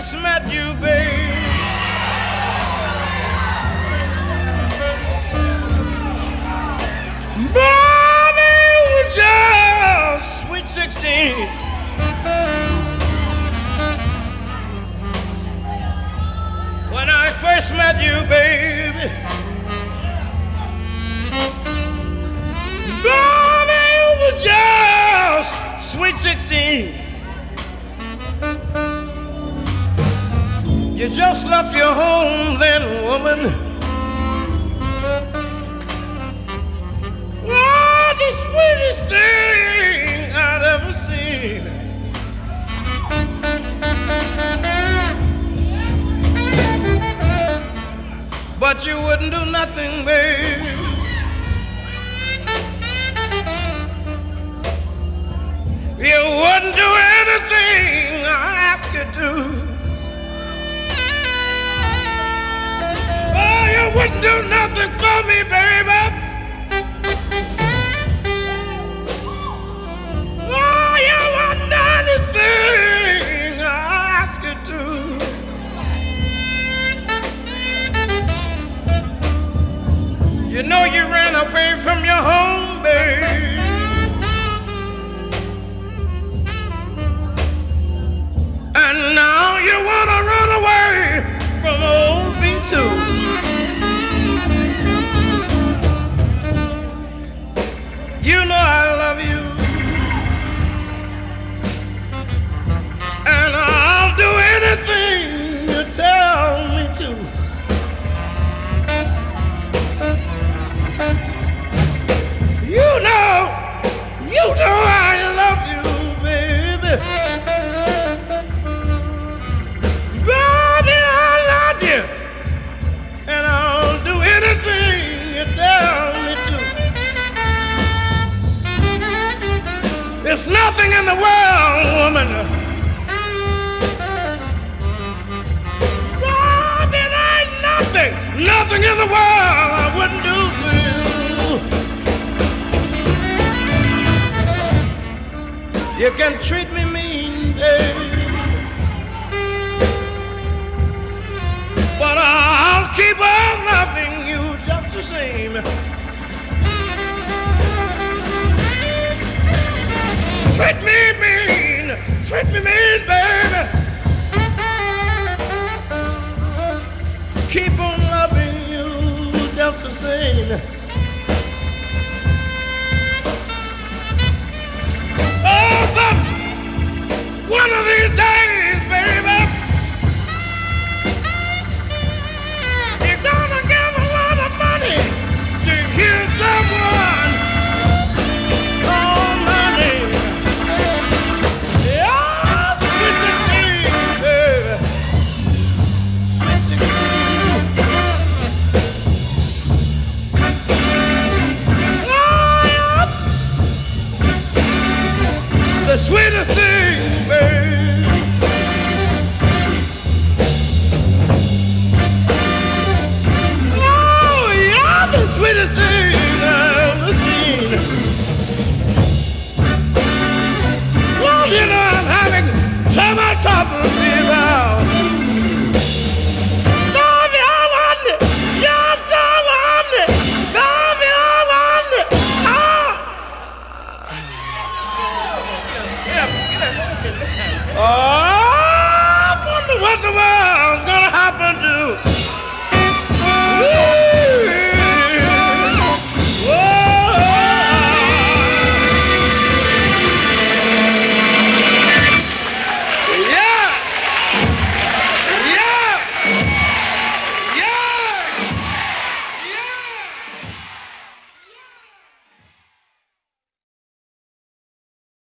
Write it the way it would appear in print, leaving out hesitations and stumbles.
first met you, babe, Bobby was just sweet 16. When I first met you, baby, Bobby was just sweet 16. You just left your home then, woman. Oh, the sweetest thing I'd ever seen. But you wouldn't do nothing, babe. You wouldn't do anything I asked you to. Oh, you wouldn't do nothing for me, baby. Oh, you wouldn't do anything I asked you to. You know you ran away from your home, babe. And now you want to run away from old B2. You know I love you, and I'll do anything you tell me to. You know I love you, baby. Baby, I love you, and I'll do anything you tell me to. There's nothing in the world, woman. Oh, there ain't nothing in the world I wouldn't do for you. You can treat me mean, baby, but I'll keep on loving you just the same. Treat me mean, baby. Keep on loving you just the same. Oh, but one of these days, baby, you're gonna give a lot of money to hear someone call my name. Yeah, sweet 16, baby. Sweet 16. Oh, yeah. The sweetest thing, baby. Oh, yeah, the sweetest thing I've ever seen. Well, you know I'm having so much trouble with you now. Baby, I want it. You're so want it. Baby, I want it. Oh, I wonder what the world